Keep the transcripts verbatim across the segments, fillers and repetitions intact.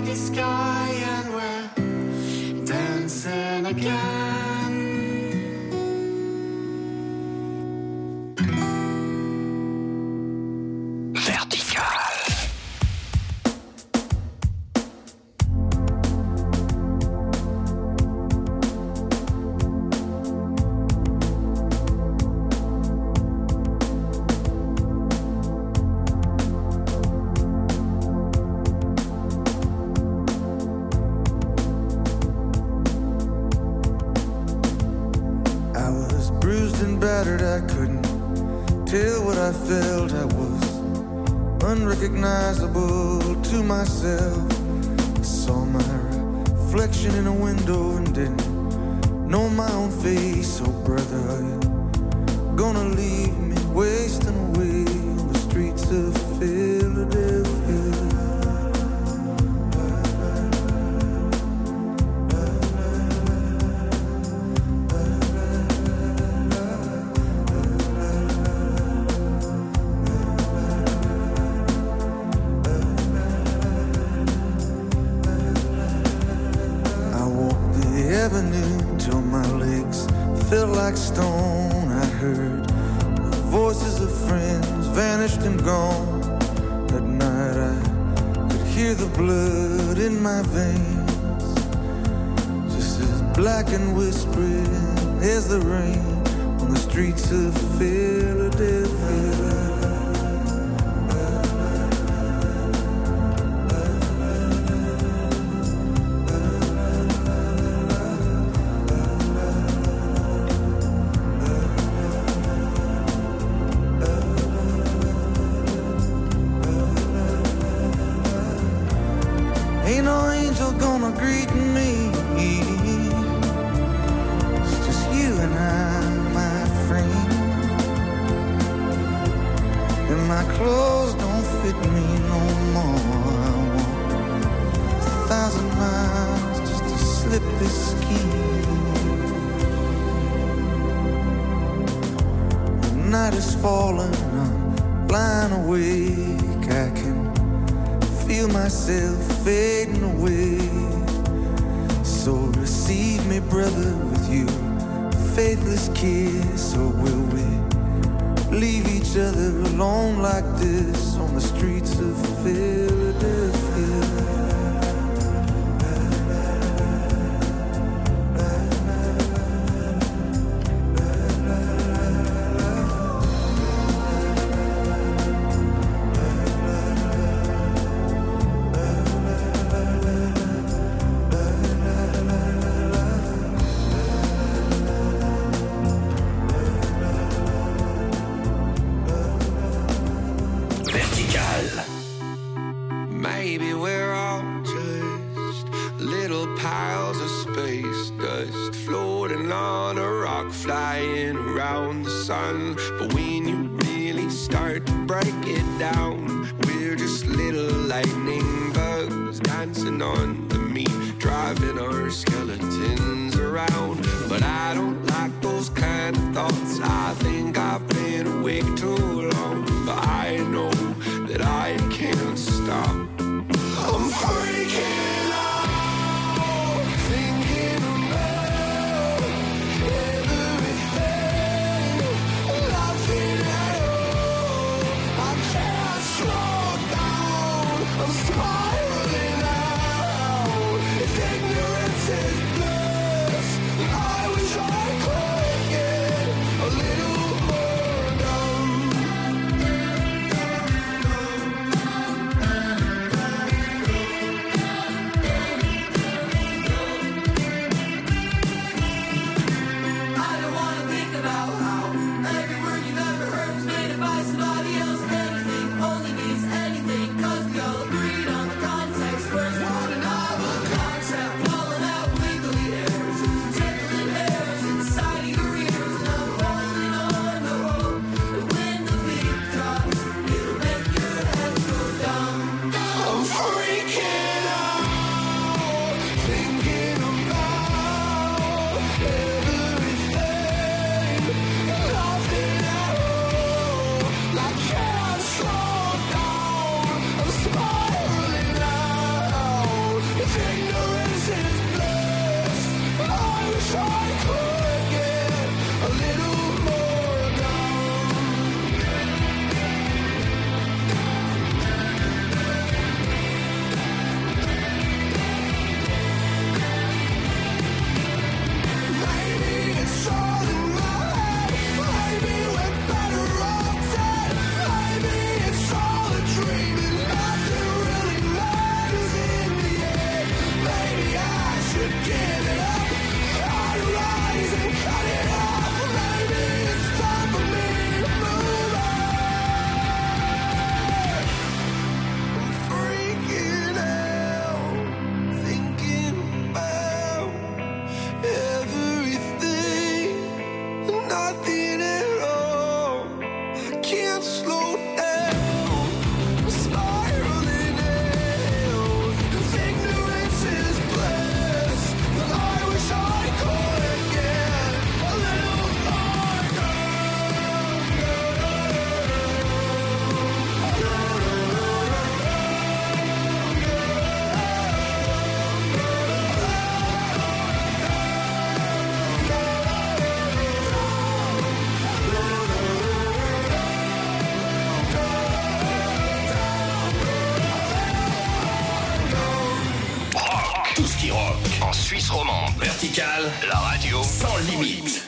the sky and we're dancing again. I couldn't tell what I felt. I was unrecognizable to myself. I saw my reflection in a window and didn't know my own face. Oh brother, are you gonna leave me wasting away on the streets of Philadelphia? Till my legs felt like stone. I heard the voices of friends vanished and gone. At night I could hear the blood in my veins, just as black and whispering as the rain on the streets of Philadelphia. Ain't no angel gonna greet me. It's just you and I, my friend. And my clothes don't fit me no more. I walk a thousand miles just to slip this skin. The night is falling, I'm blind awake. I can feel myself fading away. So receive me, brother, with you faithless kiss. Or will we leave each other alone like this on the streets of Philadelphia? Maybe we're all just little piles of space dust floating on a rock, flying around the sun. But when you really start to break it down, we're just little lightning bugs dancing on the meat, driving our skeletons around. But I don't like those kind of thoughts. I think I've been awake too long, but I know that I can't stop. I'm freaking out, thinking about everything, laughing at all. I can't slow down, I'm spiraling out. If ignorance is bliss, I wish I could get a little more can't slow down. I'm spiraling out. If ignorance is bliss, then I wish I could get a little more calm. Tout ce qui rock en Suisse romande. Vertical, la radio sans limite.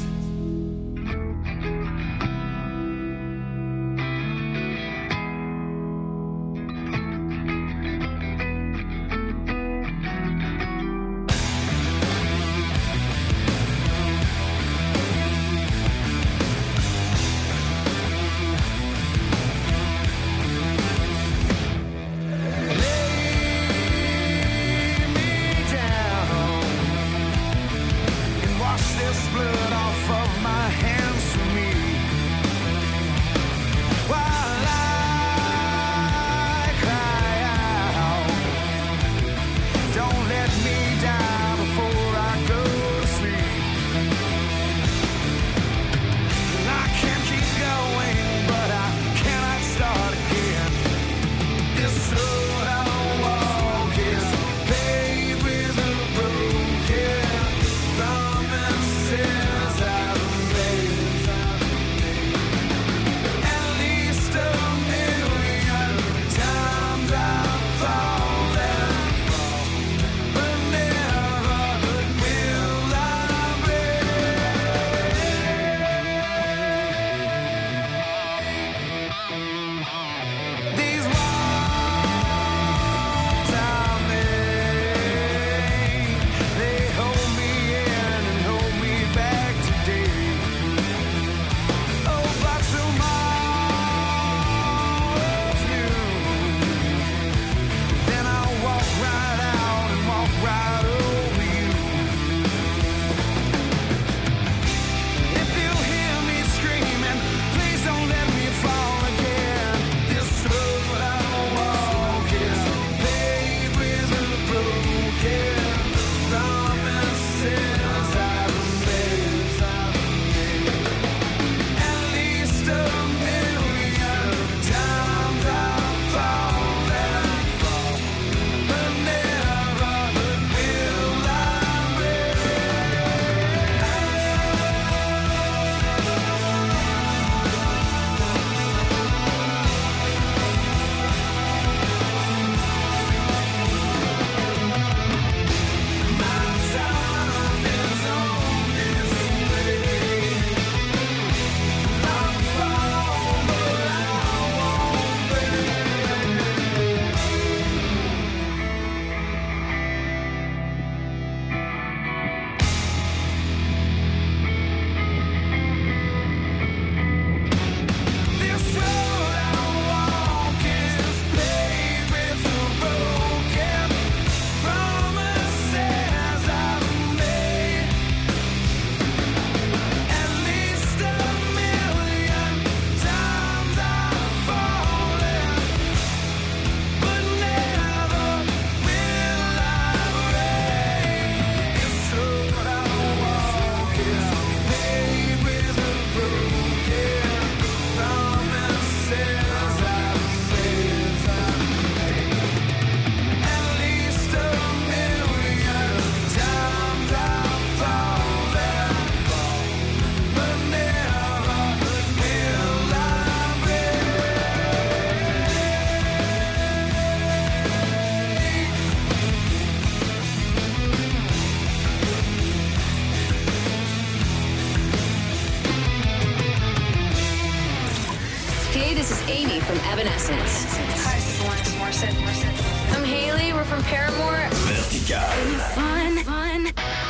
from Evanescence. Hi, this is Alanis Morissette. I'm Haley. We're from Paramore. Vertical. Fun, fun.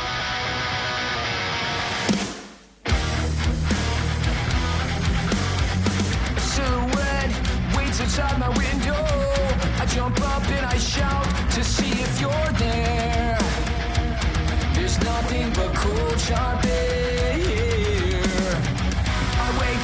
Silhouette waits outside my window. I jump up and I shout to see if you're there. There's nothing but cold, sharp air. I wake up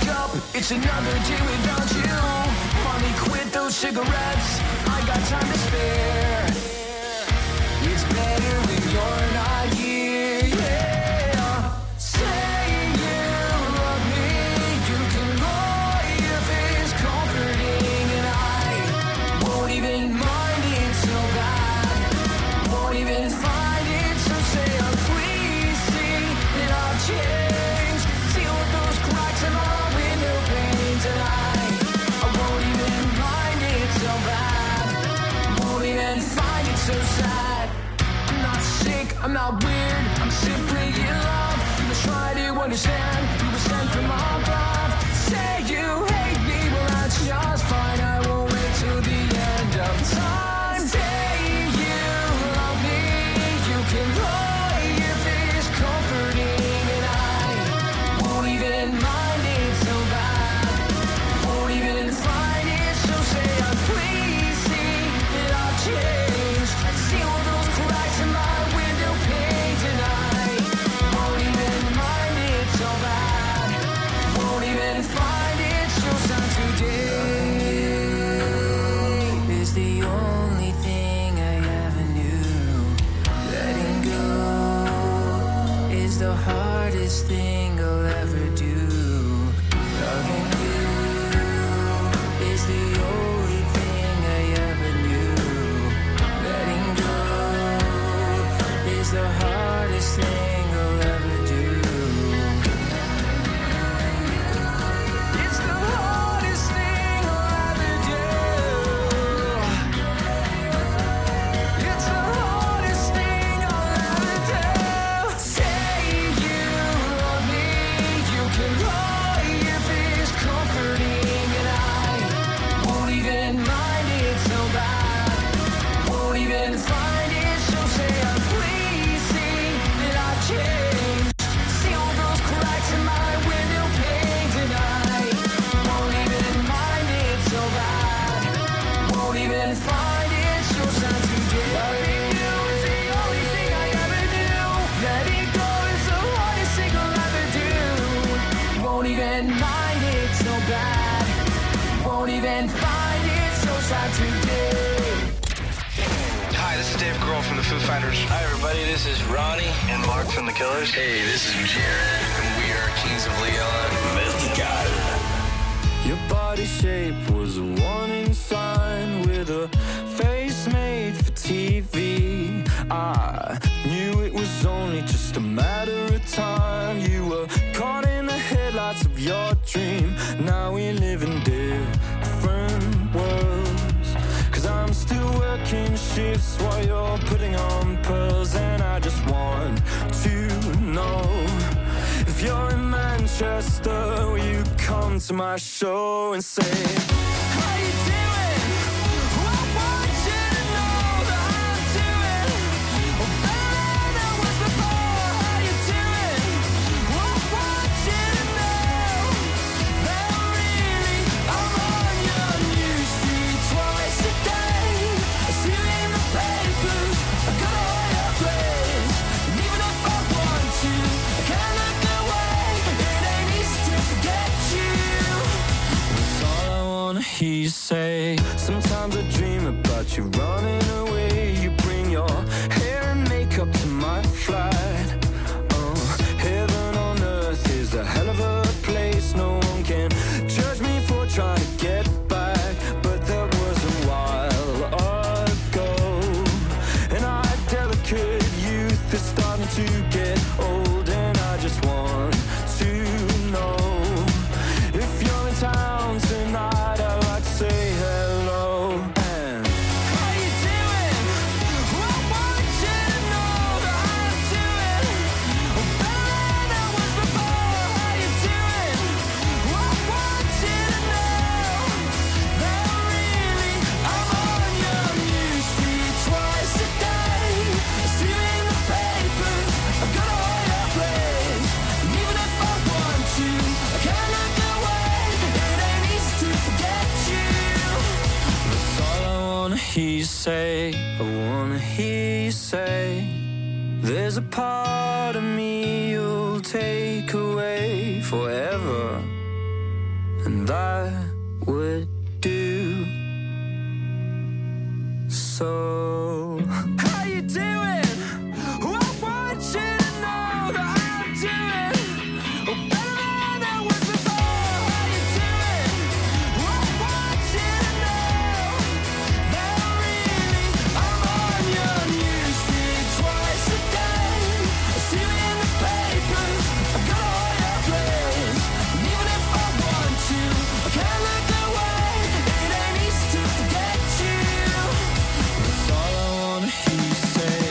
It's another day without you. Finally quit those cigarettes. I got time to spare. It's better when you're not here, yeah. Say you love me. You can lie if it's comforting, and I won't even mind it so bad. Won't even find it, so say oh please see that I've changed. Seal with those cracks in my window panes, and I I won't even mind it so bad. Won't even find it so sad. I'm not sick, I'm not weird, I'm simply in love. You must try to understand, you were sent from above. Say you hate me, well that's just fine. I won't wait till the end of time. Say you love me, you can lie if it's comforting, and I won't even mind it so bad. Won't even find it, so say I please see that I've changed. See all those cracks in my window pane tonight. Won't even mind it so bad. Won't even find it, so sad today is the only thing I ever knew. Letting go is the hardest thing I'll ever do. Loving you is the only thing I ever knew. Letting go is the hardest thing I'll ever do. It's the hardest thing I'll ever do. It's the hardest thing I'll ever do. Say you love me, you can lie if it's comforting, and I won't even mind it so bad. Won't even find it, so say I please see that I've changed. See all those cracks in my window pane tonight. Won't even mind it so bad. Won't even find it, so sad today. Loving you is the only thing I ever knew. Letting go is the hardest thing I'll ever do. Won't even mind it so bad. Won't even find it, so sad today. Hi, this is Dave Grohl from the Foo Fighters. Hi, everybody. This is Ronnie And Mark from the Killers. Hey, this is Jared, and we are Kings of Leon. Vertical. Your body shape was a warning sign with a face made for T V. I knew it was only just a matter of time. You were caught in the headlights of your dream. Now we live in different worlds. Cause I'm still working shifts while you're putting on pearls. And I just want to know if you're in Manchester, will you come to my show and say, how you doing? I want you to know that I'm doing better than I was before. How you doing? I want you to know that really I'm on your newsfeed twice a day. I see you in the papers, I got all your plays. And even if I want to, I can't look away. It ain't easy to forget you. That's all I wanna hear you say. Sometimes I dream about you running away. You bring your hair and makeup to my flight. Oh, heaven on earth is a hell of a place. No one can judge me for trying to get back, but that was a while ago. And our delicate youth is starting to get old, and I just want to know if you're in town tonight. I'd like to say hello. And how you doing? I want you to know that I'm doing better than I was before. How you doing? I want you to know that really I'm on your newsfeed twice a day. I see you in the papers, I got all your plays. And even if I want to, I can't look away. It ain't easy to forget you. That's all I wanna hear you say. I wanna hear you say, there's a part of me you'll take away forever. and I would do so. How you doing? I want you to know that I'm doing better than I was before. How you doing? I want you to know that really I'm on your newsfeed twice a day. I see me in the papers, I go all your place. And even if I want to, I can't look away. It ain't easy to forget you. That's all I wanna hear you say.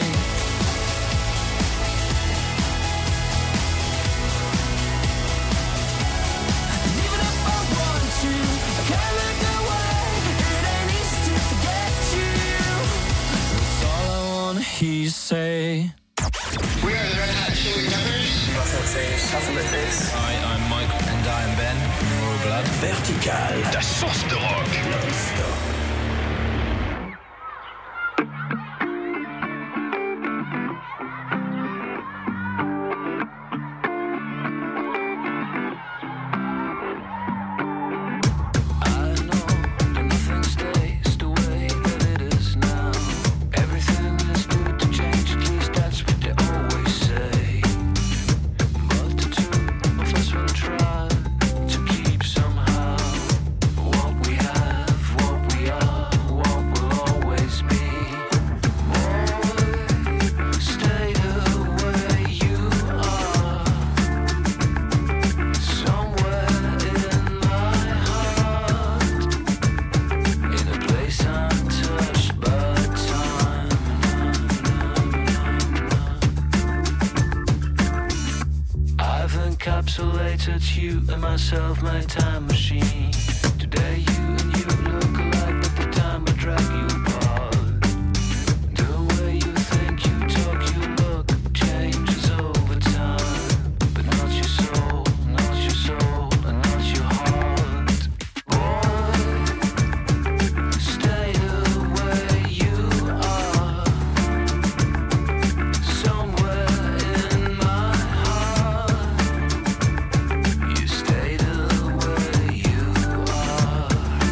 And even if I want to, I can't look away. It ain't easy to forget you. That's all I wanna hear you say. We are the Red Hot Chili Peppers. Hi, I'm Michael. And I'm Ben from Royal Blood. Vertical, ta source de rock. I know that nothing stays the way that it is now. Everything is due to change, at least that's what they always say. But the two of us will try to keep somehow what we have, what we are, what will always be. Boy, stay the way you are. Somewhere in my heart, in a place untouched by time. I've encapsulated you and myself, my time machine. Today you and you look alike, but the time will drag you apart. The way you think, you talk, you look changes over time. But not your soul, not your soul, and not your heart. Boy, stay the way you are. Somewhere in my heart, you stay the way you are.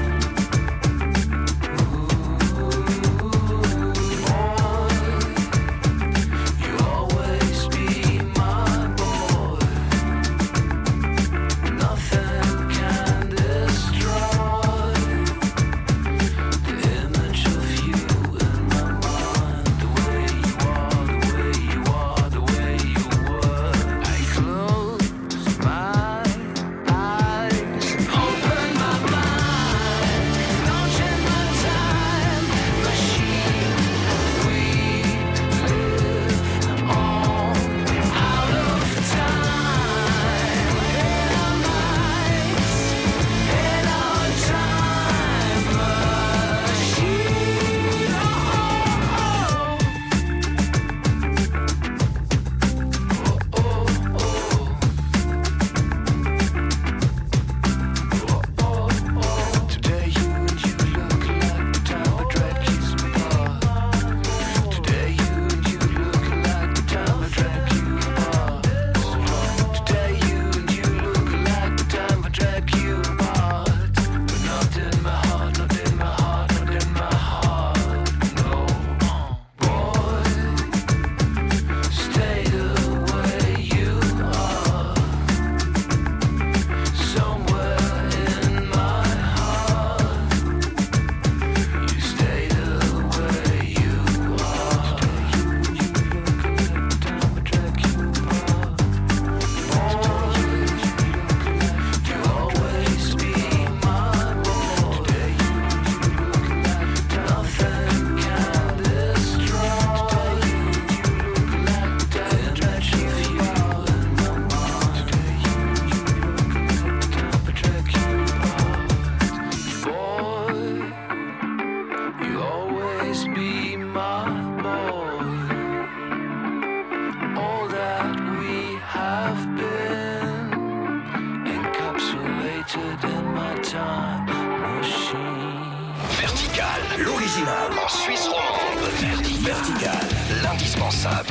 L'original en Suisse romande. Vertical. Vertical. L'indispensable.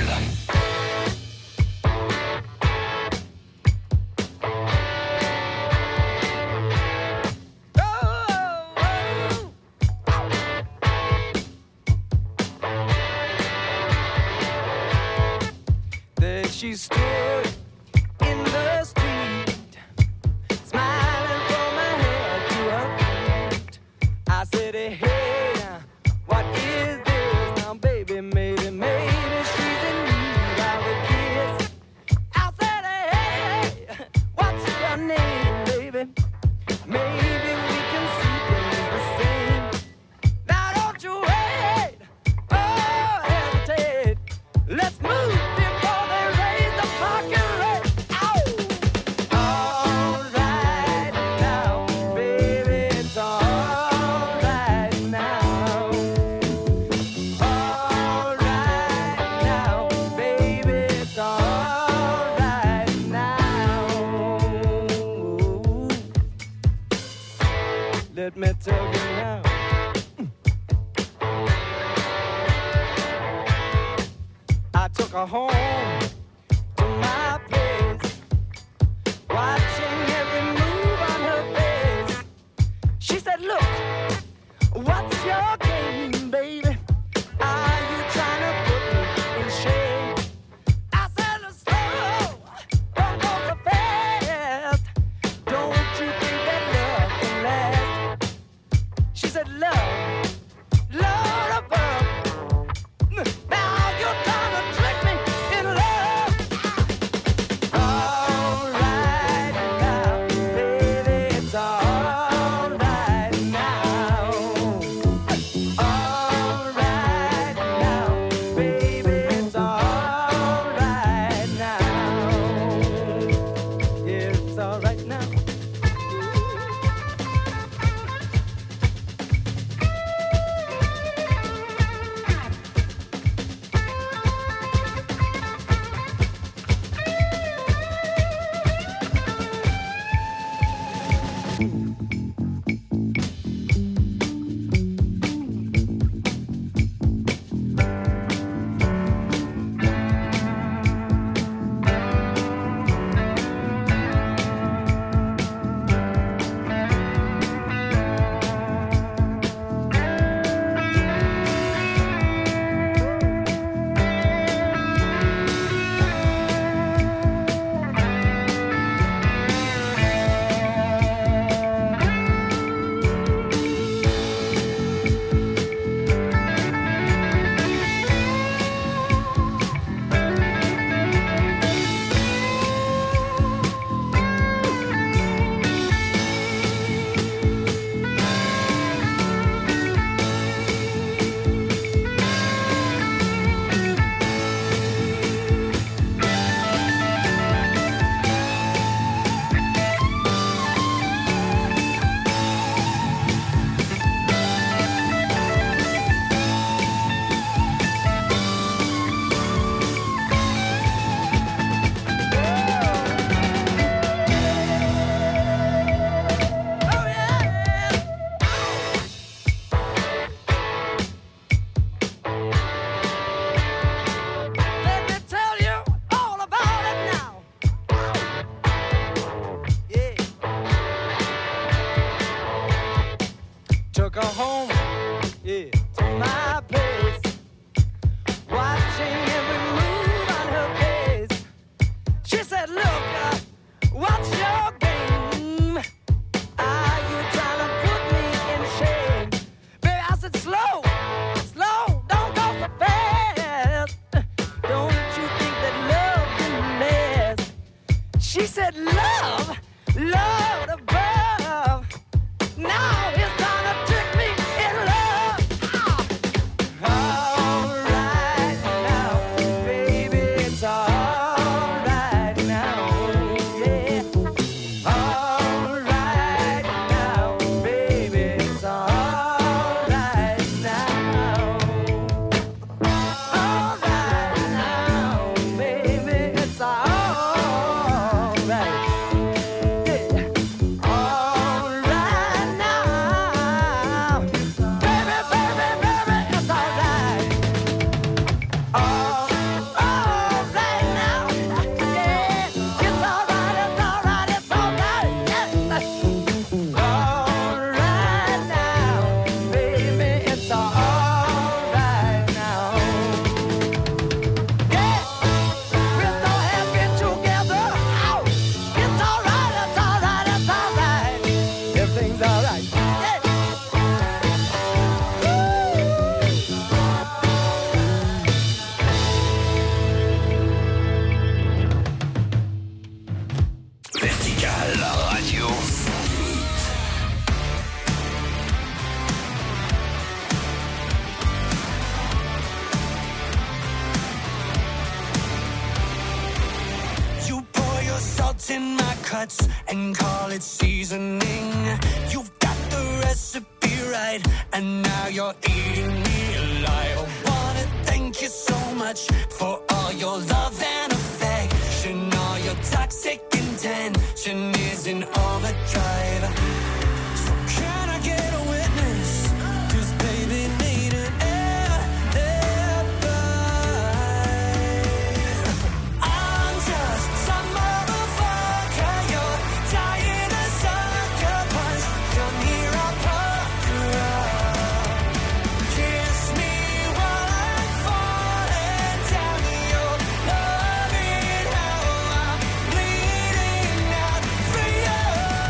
stood in the street, smiling from her head to her feet. I said, hey, what is this now, baby? Maybe, maybe she's in need of a kiss. I said, hey, what's your name, baby? Maybe we can see things the same. Now don't you wait, oh, hesitate. Let's move before they raise the parking rate. Ow! All right now, baby, it's all right now. All right now, baby, it's all right now. Let me tell you now. I took her home to my place, watching every move on her face. She said, look, what's your game, baby? Are you trying to put me in shame? I said, slow, don't go so fast. Don't you think that love can last? She said, love, love above. Now you're trying to trick me in love. All right now, baby, it's all right now. All right now, baby, it's all right now. Yeah, it's all right now. Let me tell you all about it now. Yeah. Took her home, yeah, to my place, watching every move on her face. She said, look, uh, what's your game? Are you trying to put me in shame? Baby, I said, slow, slow, don't go so fast. Don't you think that love can last? She said, love, love above. Now it's gonna trick me in love. Ah. salt in my cuts and call it seasoning. You've got the recipe right, and now you're eating me alive. I wanna thank you so much for all your love and affection. All your toxic intention is in overdrive. So can I get a witness? 'Cause baby need an alibi. I'm just some motherfucker. You're dying a sucker punch. Come here, I'll puck her up. Kiss me while I'm falling down. You're loving how I'm bleeding out for you.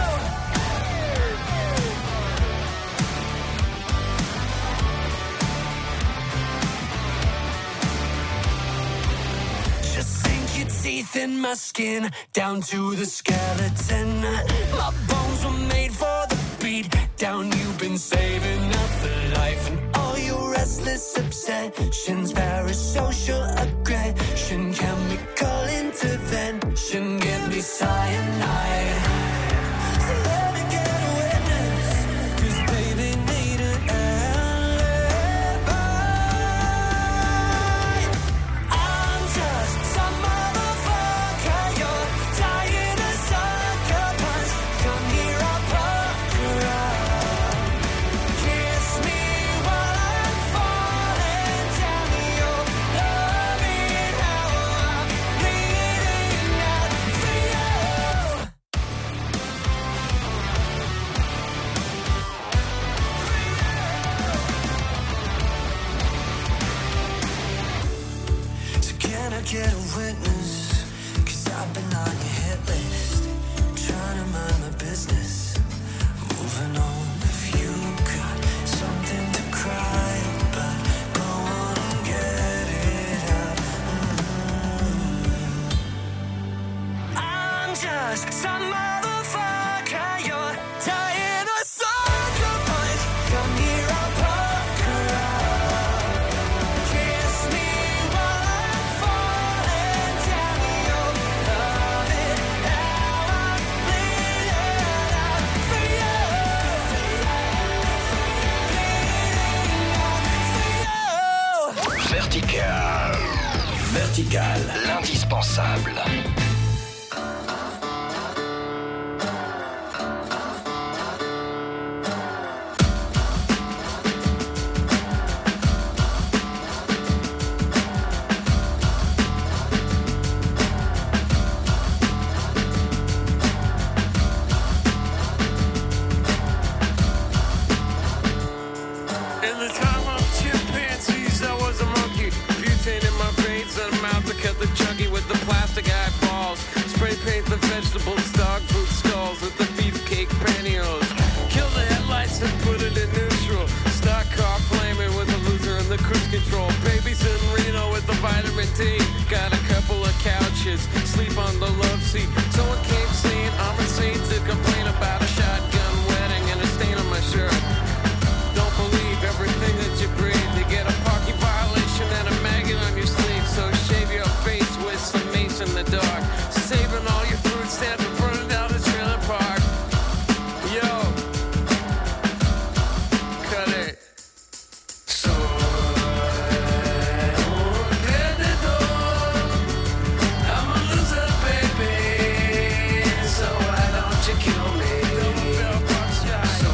Just sink your teeth in my skin down to the skeleton. My bones were made for the beat down. You've been saving up for life, and all your restless obsessions, parasocial aggression, chemical intervention, give me cyanide. So let me get a witness, 'cause baby need an alibi. I'm just some motherfucker. You're dying a sucker punch. Come here, I'll puck her up. Kiss me while I'm falling down. You're loving how I'm bleeding out for you. So can I get a witness? 'Cause I've been on your hit list, trying to mind my business, moving on. If you got something to cry about, go on and get it out. Mm. I'm just some motherfucker. You're dying a sucker punch. Come here, I'll puck her up. Kiss me while I'm falling down. You'll love it how I'm bleeding out for you. Bleeding out for you. Vertical. Vertical. L'indispensable. In the time of chimpanzees, I was a monkey. Butane in my veins and a mouth to cut the chunky with the plastic eyeballs. Spray paint the vegetables, dog food skulls with the beefcake pantyhose. Kill the headlights and put it in neutral. Stock car flaming with the loser and the cruise control. Babies in Reno with the vitamin D. Got a couple of couches, sleep on the love seat. Someone came saying I'm insane to complain about a shotgun wedding and a stain on my shirt. Don't believe everything that you breathe. You get a parking violation and a maggot on your sleeve. So shave your face with some mace in the dark. Saving all your food stamps and burning down the trailer park. Yo, cut it. So I'm a loser, baby. So why don't you kill me? So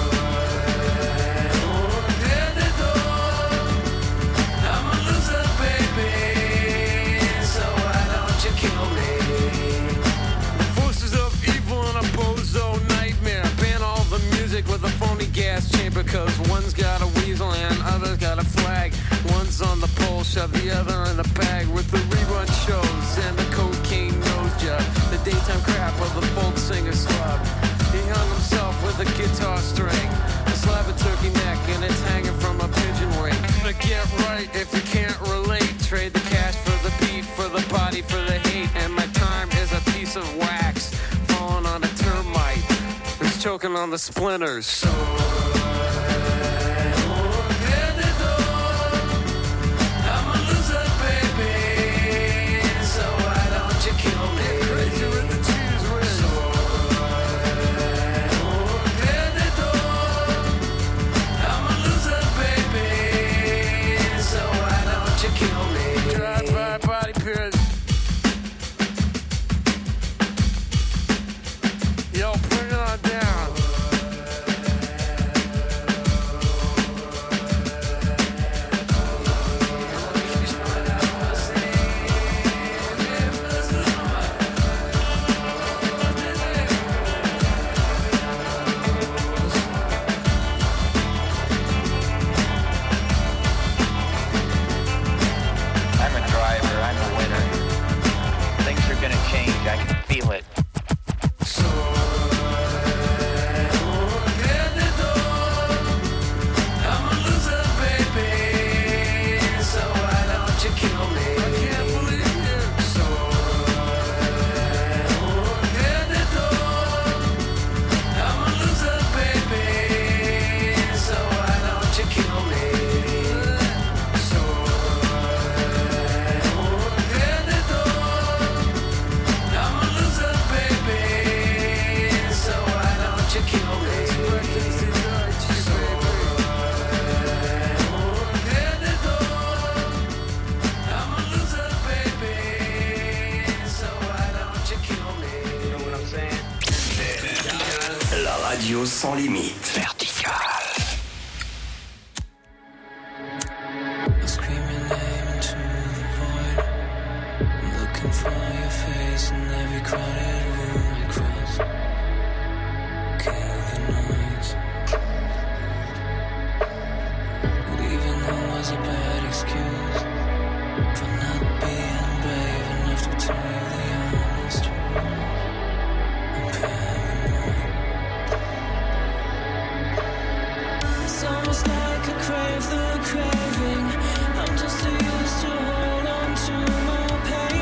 I'm a loser, baby. So why don't you kill me? Forces of evil and a bozo nightmare. Ban all the music with a phony gas chamber. Cause one's got a weasel and other's got a flag. One's on the pole, shove the other in a bag. With the rerun shows and the cocaine nose job. The daytime crap of the folk singer slub. He hung himself with a guitar string. A slab of turkey neck and it's hanging from a pigeon wing. But get right if you can't relate. Trade the cash for the beat, for the body, for the hate. And my time is a piece of wax falling on a termite. It's choking on the splinters. So I'm a loser, baby. So why don't you kill me? Crazy with the juice. sans limite. Vertical. For your face in every crowded room I cross, kill the noise. Even though it was a bad excuse for not being brave enough to tell you the honest truth. I'm paranoid. It's almost like I crave the craving. I'm just too used to hold on to my pain.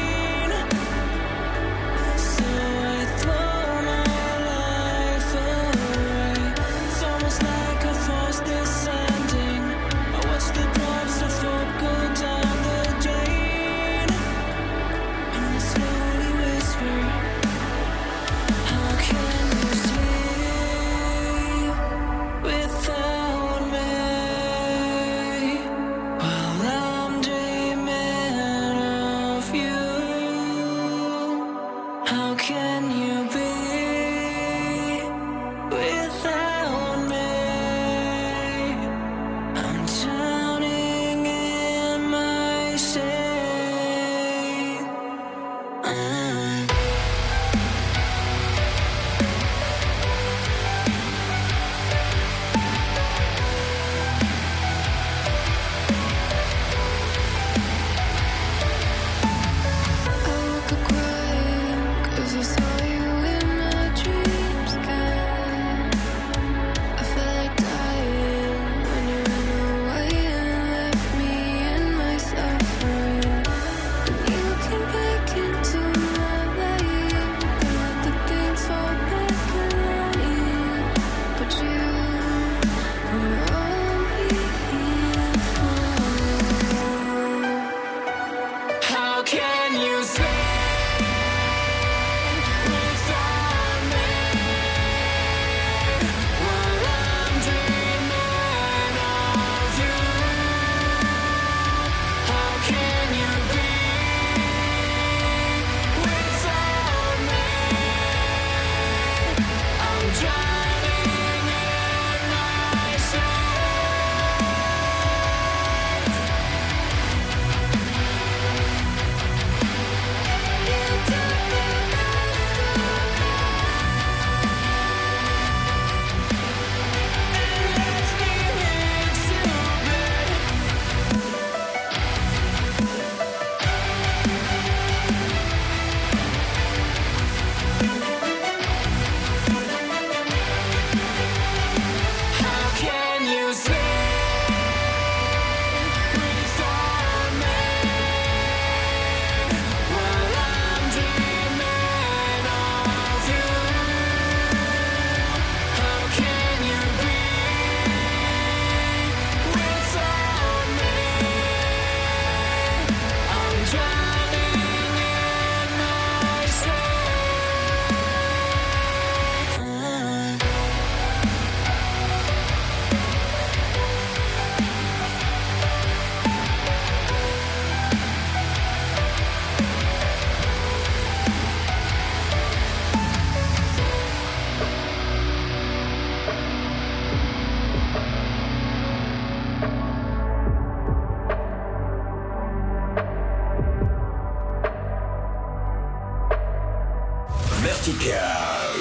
Vertical,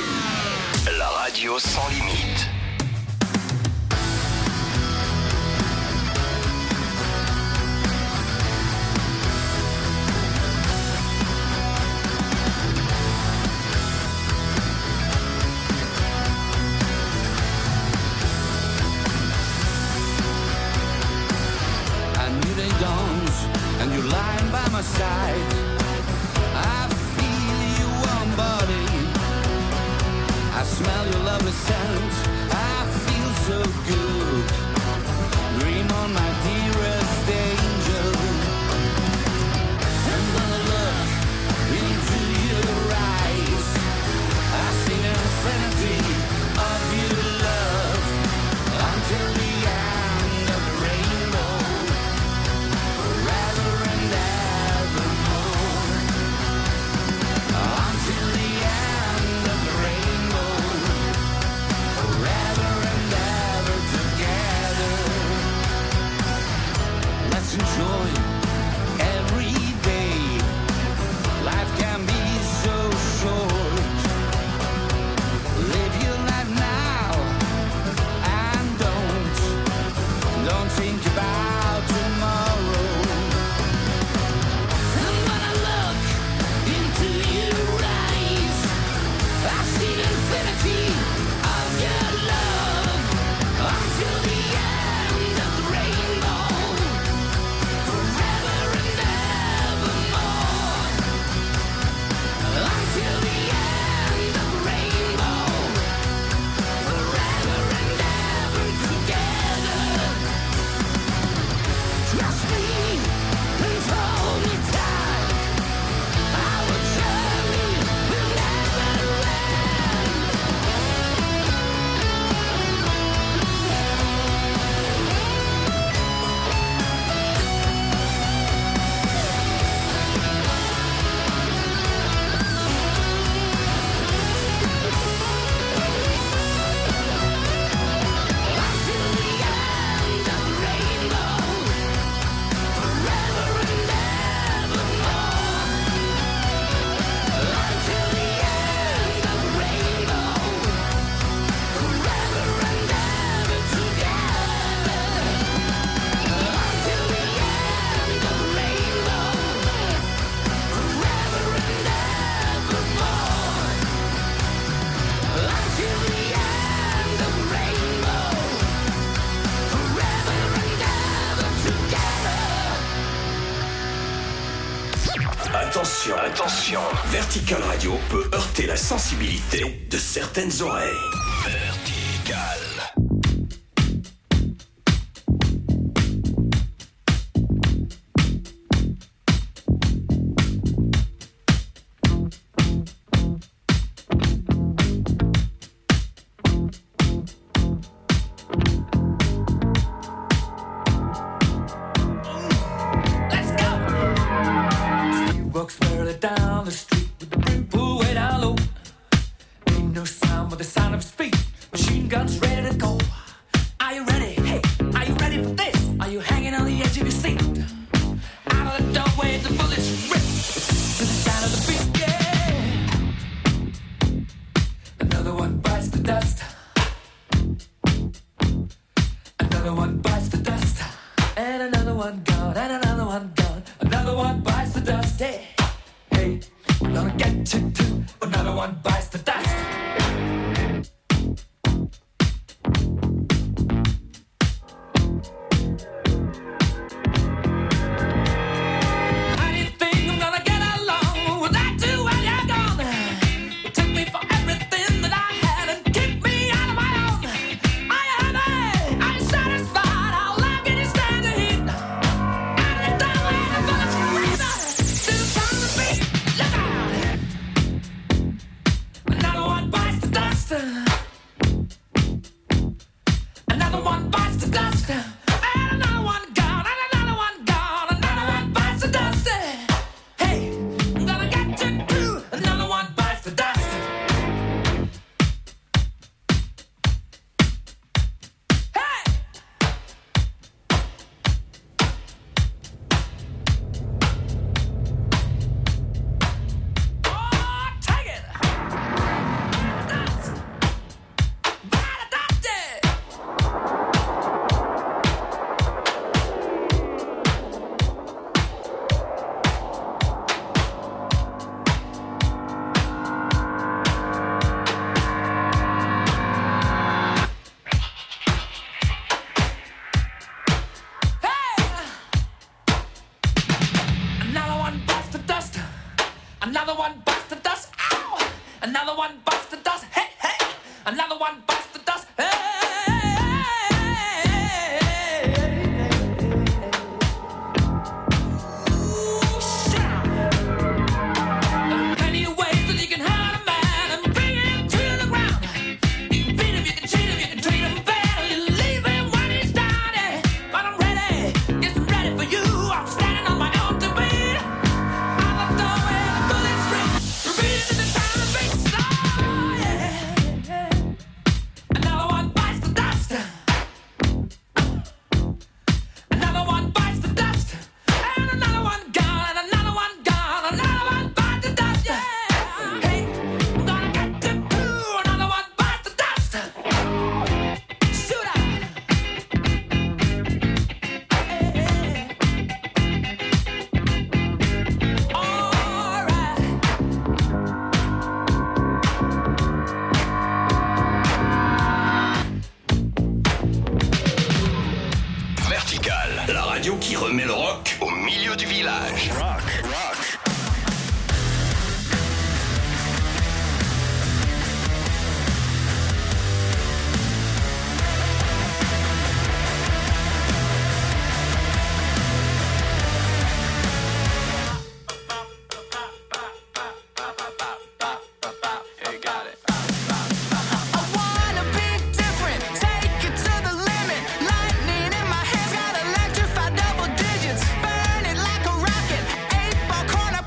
la radio sans limite. A new day dawns and you're lying by my side. I feel your warm body. I smell your lovely scent. I feel so good. Dream on, my dearest angel. And when I look into your eyes, I see the infinity of your love until the end of the rainbow, forever and evermore. Attention, attention, Vertical Radio peut heurter la sensibilité de certaines oreilles. Vertical. Corner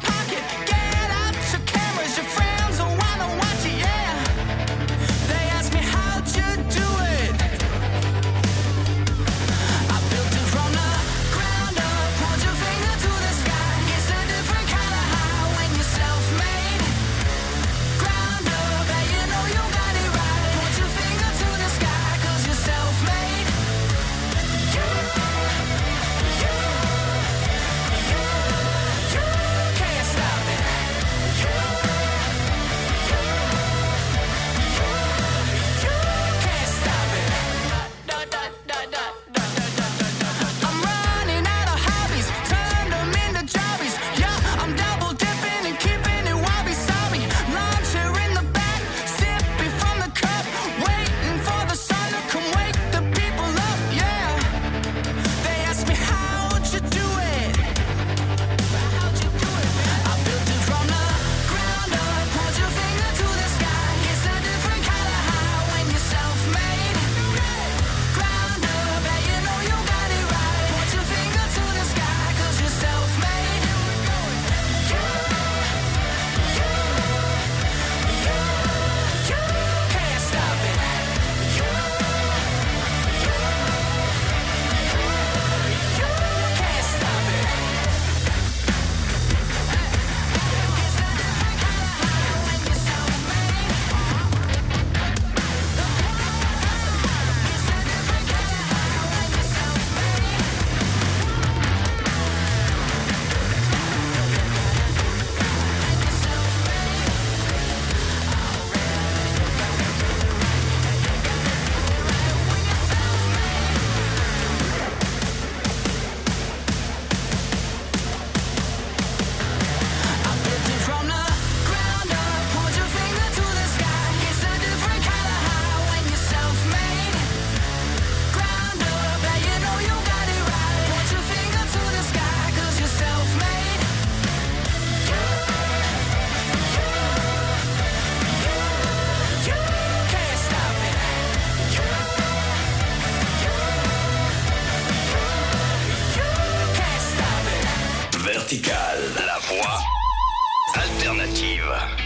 Vertical, la voix alternative.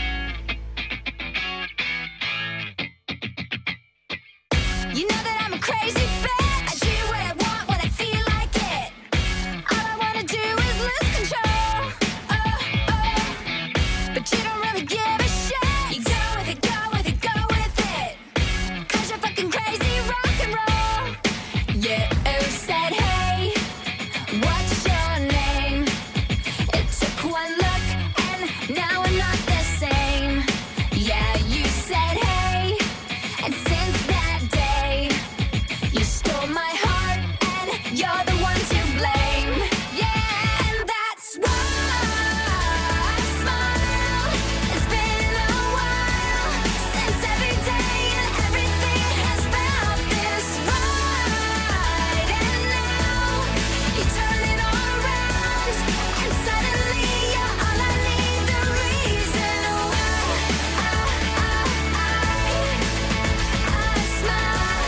You know that I'm a crazy bitch. I do what I want when I feel like it. All I wanna do is lose control. Oh, oh. But you don't really give a shit. You go with it, go with it, go with it. Cause you're fucking crazy rock and roll. You said, hey, what's your name? It took one look and now we're not the same. Yeah, you said, hey, and since that day, you stole my heart and you're the one to blame. Yeah, and that's why I smile. It's been a while since every day and everything has felt this right. And now you turn it all around and suddenly you're all I need. The reason why I, I, I, I smile.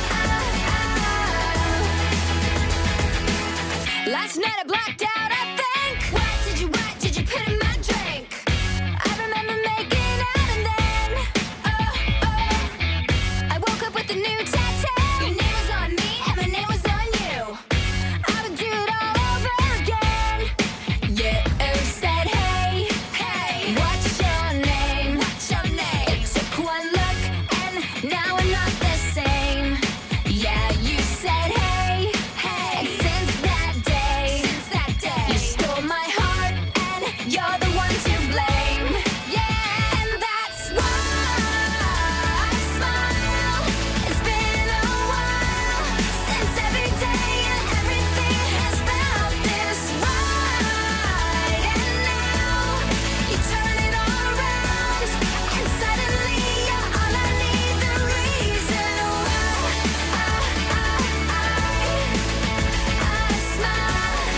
Last night I blacked out, I think. What did you, what did you put in my drink? I remember making out and then, oh, oh, I woke up with a new tattoo. Your name was on me and my name was on you. I would do it all over again. You said, hey, hey, what's your name? What's your name? It took one look and now we're not the same. Yeah, you said, hey, hey, and since that day, since that day, you stole my heart and you're the one to blame. Yeah, and that's why I smile. It's been a while since every day and everything has felt this right. And now you turn it all around and suddenly you're all I need. The reason why I, I, I, I smile.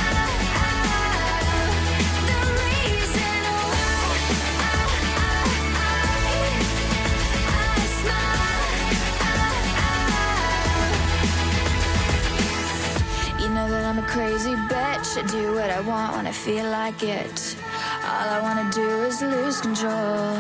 The reason why I, I, I smile. You know that I'm a crazy bitch. I do what I want when I feel like it. All I wanna do is lose control.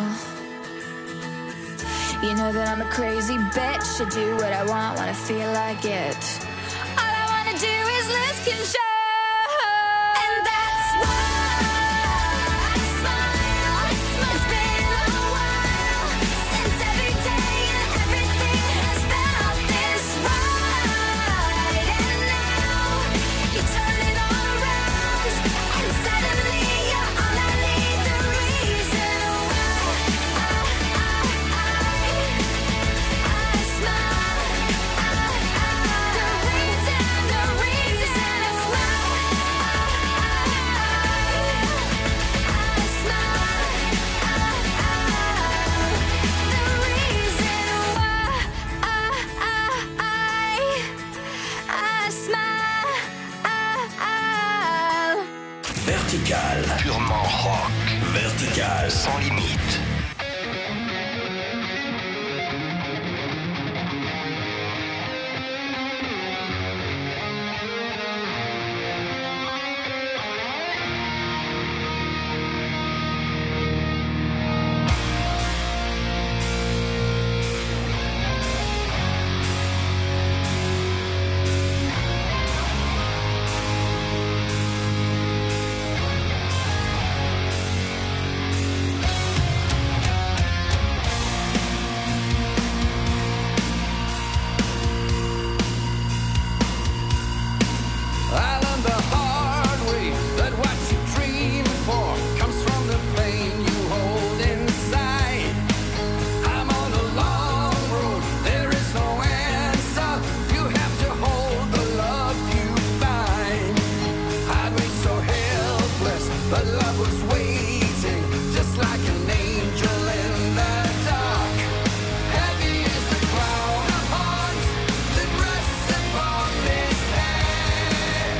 You know that I'm a crazy bitch. I do what I want when I feel like it. All I wanna do is lose control. And that's why I smile. It's been a while since every day and everything has felt this right. And now you turn it all around and suddenly you're all I need. The reason why I, I, I, I smile. The reason, the reason is why I, I smile. The reason why I, I, I smile. Vertical, purement rock. Vertical, sans limite. I learned the hard way that what you dream for comes from the pain you hold inside. I'm on a long road, there is no answer. You have to hold the love you find. I'd been so helpless, but love was waiting, just like an angel in the dark. Heavy is the crown of hearts that rests upon this head.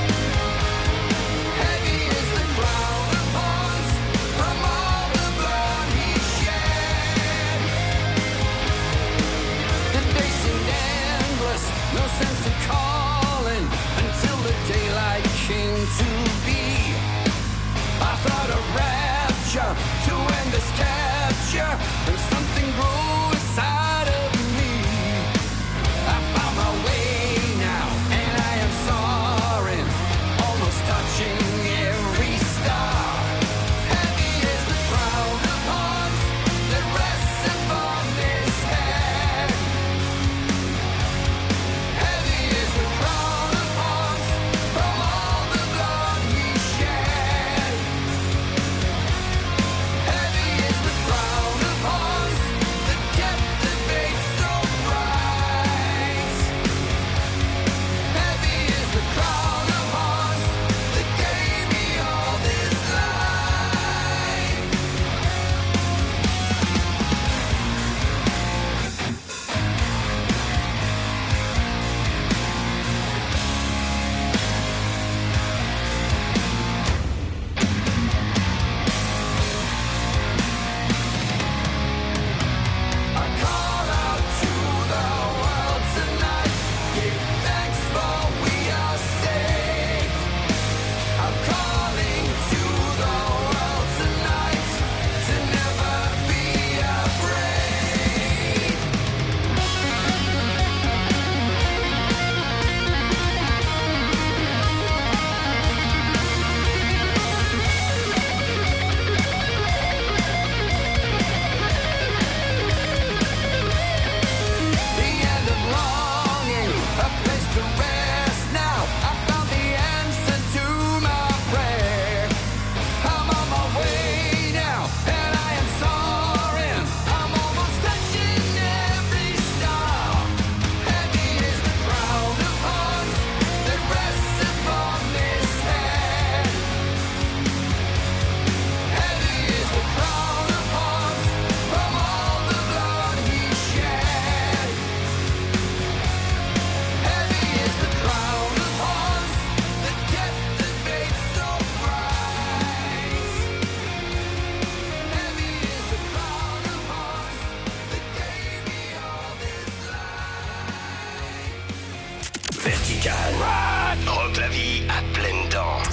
Heavy is the crown of hearts from all the blood he shed. The day seemed endless, no sense of calling, until the daylight came to be. Vertical. Rock la vie à pleines dents.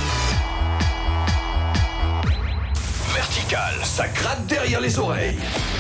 Ça gratte derrière les oreilles.